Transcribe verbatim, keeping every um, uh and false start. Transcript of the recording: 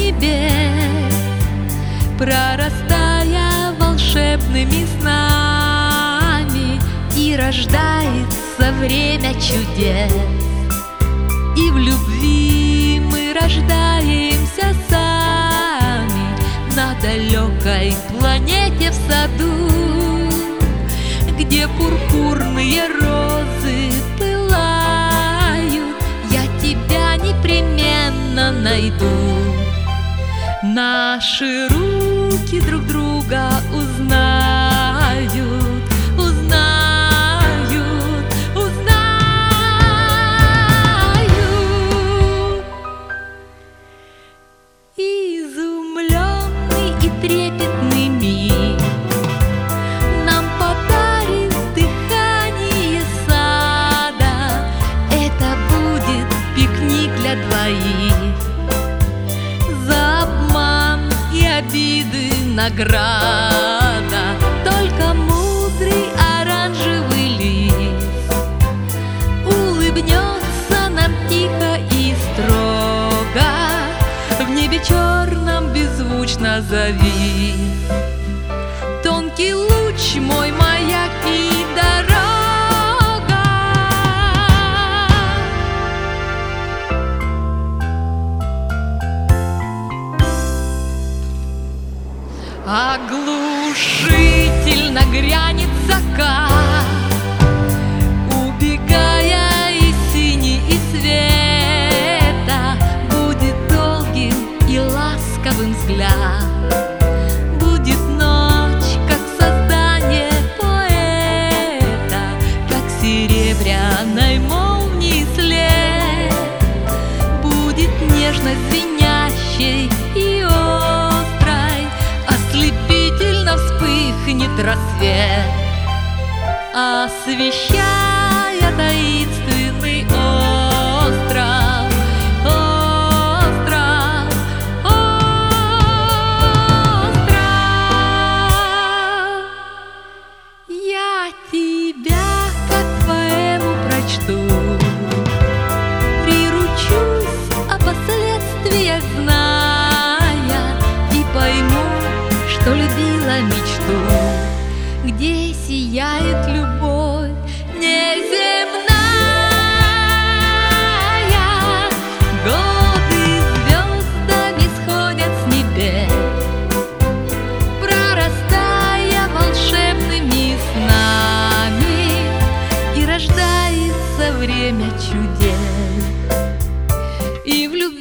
небес, прорастая волшебными снами, и рождается время чудес. И в любви мы рождаемся сами на далекой планете в саду, где пурпурные розы пылают. Я тебя непременно найду. Наши руки друг друга узнают, узнают, узнают. Изумленный и трепетный мир нам подарит дыхание сада. Это будет пикник для двоих. За обман и обиды награда, только мудрый оранжевый лист улыбнется нам тихо и строго. В небе черном беззвучно завис тонкий луч, мой маяк и дорога. Оглушительно грянет закат, убегая из синей и света. Будет долгим и ласковым взгляд, будет ночь, как создание поэта, как серебряной молнии след. Будет нежность звенящей и острой, ослепительно вспыхнет рассвет, освещая таинственный остров, остров, остров. Я тебя как поэму прочту, приручусь о последствиях зная, и пойму, что любила мечту, где сияет любовь неземная. Годы звездами сходят с небес, прорастая волшебными снами, и рождается время чудес. И в любви